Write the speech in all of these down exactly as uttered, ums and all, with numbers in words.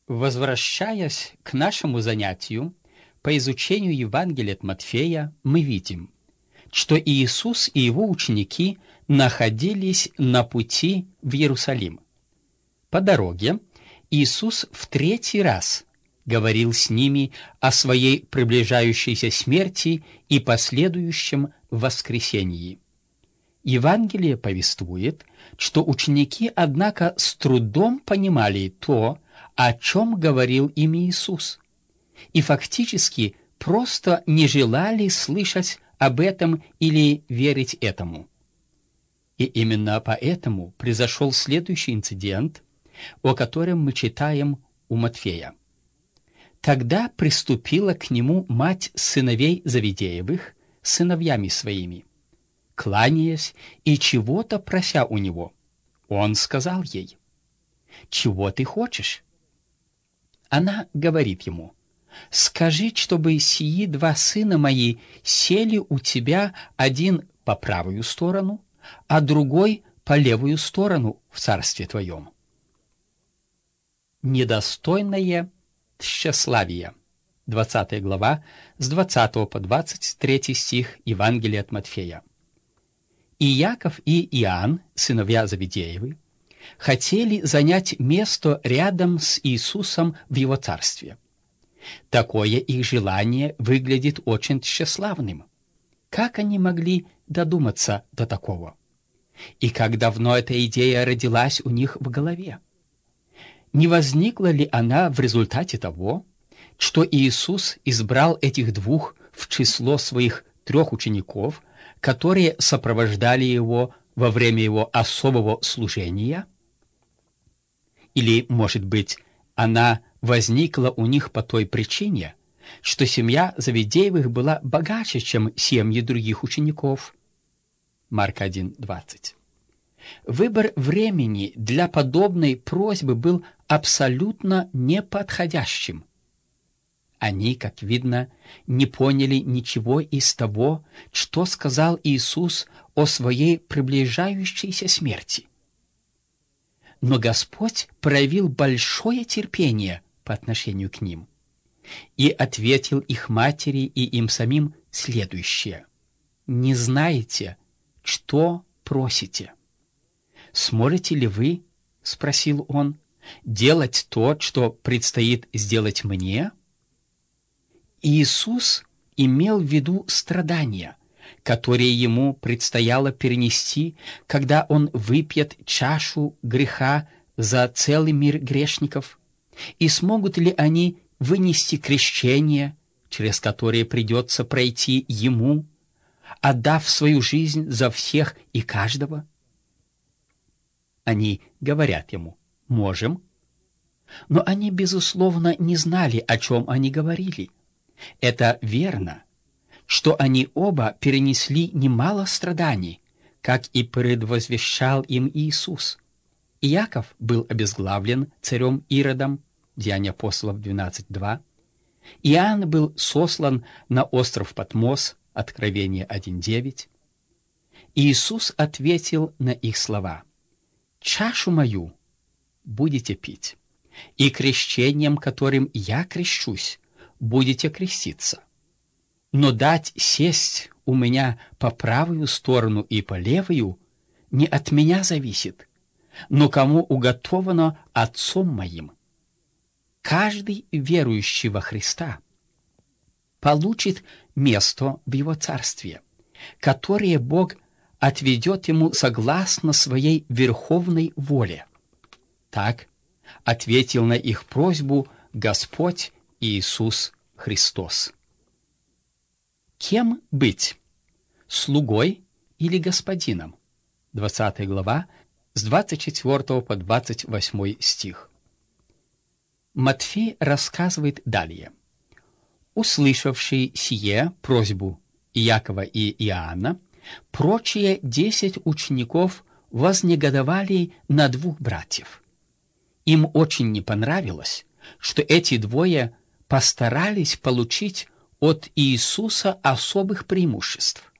Возвращаясь к нашему занятию по изучению Евангелия от Матфея, мы видим, что Иисус и его ученики находились на пути в Иерусалим. По дороге Иисус в третий раз говорил с ними о своей приближающейся смерти и последующем воскресении. Евангелие повествует, что ученики, однако, с трудом понимали то, о чем говорил им Иисус, и фактически просто не желали слышать об этом или верить этому. И именно поэтому произошел следующий инцидент, о котором мы читаем у Матфея. Тогда приступила к нему мать сыновей Завидеевых с сыновьями своими, кланяясь и чего-то прося у него. Он сказал ей: «Чего ты хочешь?» Она говорит ему: «Скажи, чтобы сии два сына мои сели у тебя, один по правую сторону, а другой по левую сторону в царстве твоем». Недостойное тщеславие. двадцатая глава, с двадцатого по двадцать третий стих Евангелия от Матфея. И Яков и Иоанн, сыновья Завидеевы, хотели занять место рядом с Иисусом в его царстве. Такое их желание выглядит очень тщеславным. Как они могли додуматься до такого? И как давно эта идея родилась у них в голове? Не возникла ли она в результате того, что Иисус избрал этих двух в число своих трех учеников, которые сопровождали его во время его особого служения? Или, может быть, она возникла у них по той причине, что семья Завидеевых была богаче, чем семьи других учеников? Марка один двадцать. Выбор времени для подобной просьбы был абсолютно неподходящим. Они, как видно, не поняли ничего из того, что сказал Иисус о своей приближающейся смерти. Но Господь проявил большое терпение по отношению к ним и ответил их матери и им самим следующее: «Не знаете, что просите». «Сможете ли вы, — спросил он, — делать то, что предстоит сделать мне?» Иисус имел в виду страдания, которые ему предстояло перенести, когда он выпьет чашу греха за целый мир грешников, и смогут ли они вынести крещение, через которое придется пройти ему, отдав свою жизнь за всех и каждого? Они говорят ему: «Можем». Но они, безусловно, не знали, о чем они говорили. Это верно, что они оба перенесли немало страданий, как и предвозвещал им Иисус. Иаков был обезглавлен царем Иродом, Деяния апостолов двенадцать два. Иоанн был сослан на остров Патмос, Откровение один девять. Иисус ответил на их слова: «Чашу мою будете пить, и крещением, которым я крещусь, будете креститься. Но дать сесть у меня по правую сторону и по левую не от меня зависит, но кому уготовано Отцом моим. Каждый верующий во Христа получит место в Его Царстве, которое Бог отведет ему согласно своей верховной воле». Так ответил на их просьбу Господь Иисус Христос. Кем быть? Слугой или господином? двадцатая глава, с двадцать четвёртого по двадцать восьмой стих. Матфей рассказывает далее. «Услышавший сие просьбу Иакова и Иоанна, прочие десять учеников вознегодовали на двух братьев. Им очень не понравилось, что эти двое постарались получить от Иисуса особых преимуществ.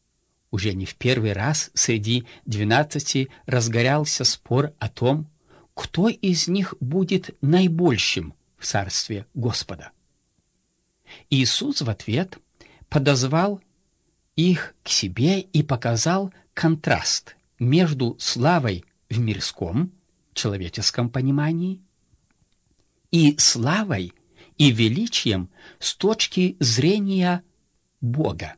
Уже не в первый раз среди двенадцати разгорялся спор о том, кто из них будет наибольшим в царстве Господа. Иисус в ответ подозвал их к себе и показал контраст между славой в мирском, человеческом понимании и славой и величием с точки зрения Бога.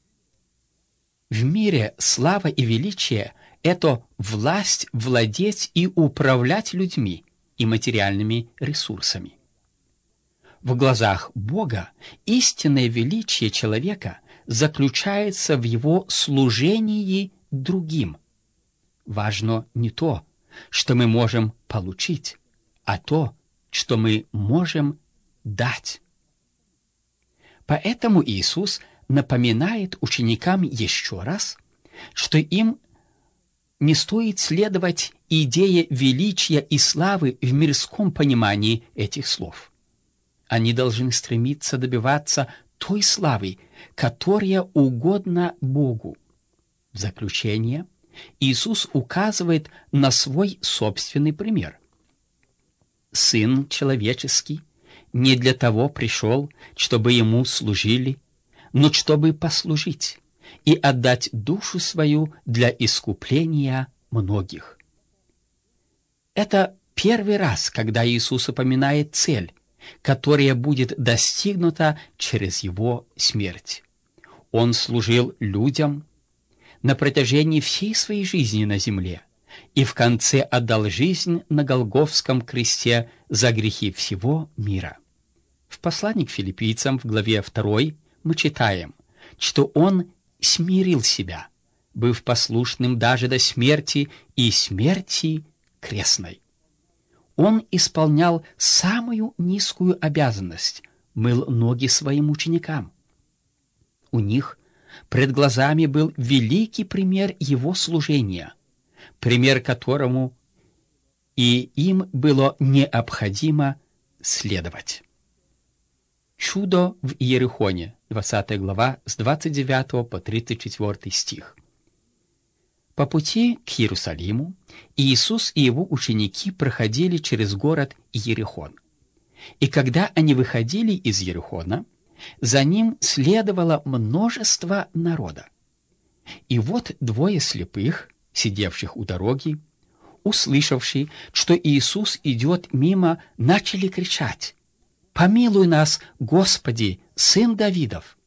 В мире слава и величие — это власть владеть и управлять людьми и материальными ресурсами. В глазах Бога истинное величие человека заключается в его служении другим. Важно не то, что мы можем получить, а то, что мы можем дать. Поэтому Иисус напоминает ученикам еще раз, что им не стоит следовать идее величия и славы в мирском понимании этих слов. Они должны стремиться добиваться той славы, которая угодна Богу. В заключение Иисус указывает на свой собственный пример. Сын человеческий не для того пришел, чтобы ему служили, но чтобы послужить и отдать душу свою для искупления многих. Это первый раз, когда Иисус упоминает цель, которая будет достигнута через его смерть. Он служил людям на протяжении всей своей жизни на земле и в конце отдал жизнь на Голгофском кресте за грехи всего мира. В послании к филиппийцам в главе второй мы читаем, что он смирил себя, быв послушным даже до смерти и смерти крестной. Он исполнял самую низкую обязанность, мыл ноги своим ученикам. У них пред глазами был великий пример его служения, пример которому и им было необходимо следовать. Чудо в Иерихоне, двадцатая глава, с двадцать девятого по тридцать четвёртый стих. По пути к Иерусалиму Иисус и его ученики проходили через город Иерихон. И когда они выходили из Иерихона, за ним следовало множество народа. И вот двое слепых, сидевших у дороги, услышавшие, что Иисус идет мимо, начали кричать: «Помилуй нас, Господи, сын Давидов!»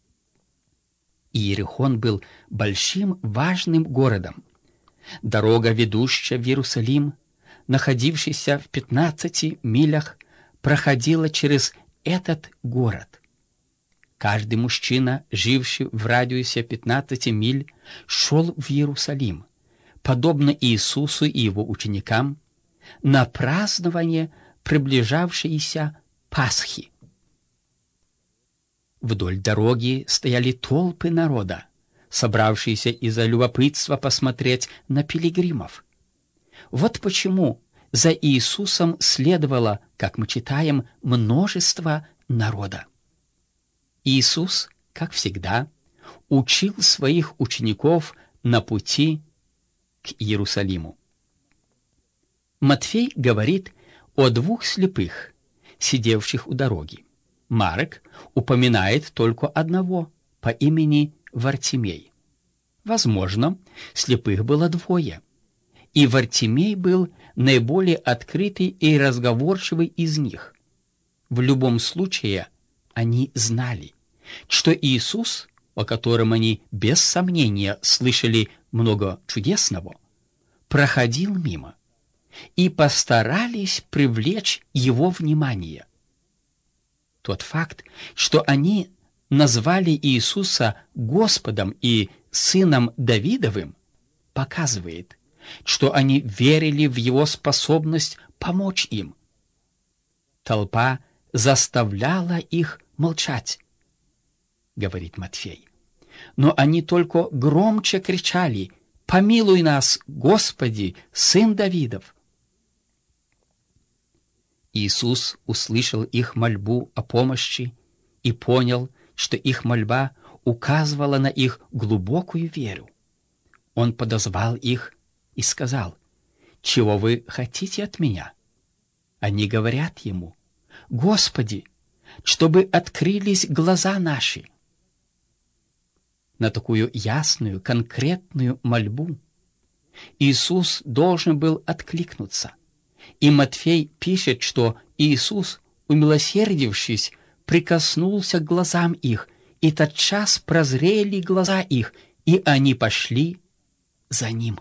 Иерихон был большим важным городом. Дорога, ведущая в Иерусалим, находившаяся в пятнадцати милях, проходила через этот город. Каждый мужчина, живший в радиусе пятнадцати миль, шел в Иерусалим, подобно Иисусу и его ученикам, на празднование приближавшейся Пасхи. Вдоль дороги стояли толпы народа, собравшиеся из-за любопытства посмотреть на пилигримов. Вот почему за Иисусом следовало, как мы читаем, множество народа. Иисус, как всегда, учил своих учеников на пути к Иерусалиму. Матфей говорит о двух слепых, сидевших у дороги. Марк упоминает только одного по имени Вартимей. Возможно, слепых было двое, и Вартимей был наиболее открытый и разговорчивый из них. В любом случае, они знали, что Иисус, о котором они без сомнения слышали много чудесного, проходил мимо, и постарались привлечь его внимание. Тот факт, что они назвали Иисуса Господом и Сыном Давидовым, показывает, что они верили в его способность помочь им. Толпа заставляла их молчать, говорит Матфей. Но они только громче кричали: «Помилуй нас, Господи, Сын Давидов!» Иисус услышал их мольбу о помощи и понял, что их мольба указывала на их глубокую веру. Он подозвал их и сказал: чего вы хотите от меня?» Они говорят ему: «Господи, чтобы открылись глаза наши». На такую ясную, конкретную мольбу Иисус должен был откликнуться. И Матфей пишет, что Иисус, умилосердившись, прикоснулся к глазам их, и тотчас прозрели глаза их, и они пошли за Ним.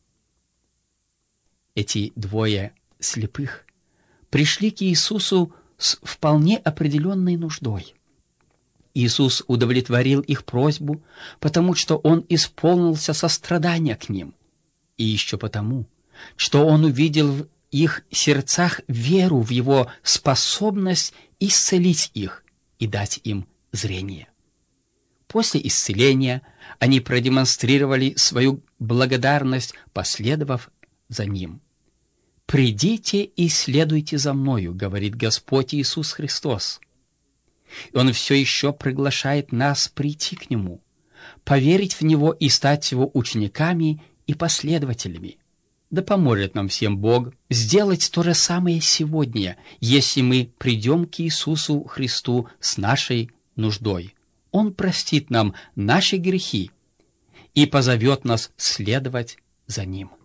Эти двое слепых пришли к Иисусу с вполне определенной нуждой. Иисус удовлетворил их просьбу, потому что Он исполнился сострадания к ним, и еще потому, что Он увидел в их сердцах веру в Его способность исцелить их и дать им зрение. После исцеления они продемонстрировали свою благодарность, последовав за Ним. «Придите и следуйте за Мною», — говорит Господь Иисус Христос. И Он все еще приглашает нас прийти к Нему, поверить в Него и стать Его учениками и последователями. Да поможет нам всем Бог сделать то же самое сегодня, если мы придем к Иисусу Христу с нашей нуждой. Он простит нам наши грехи и позовет нас следовать за Ним.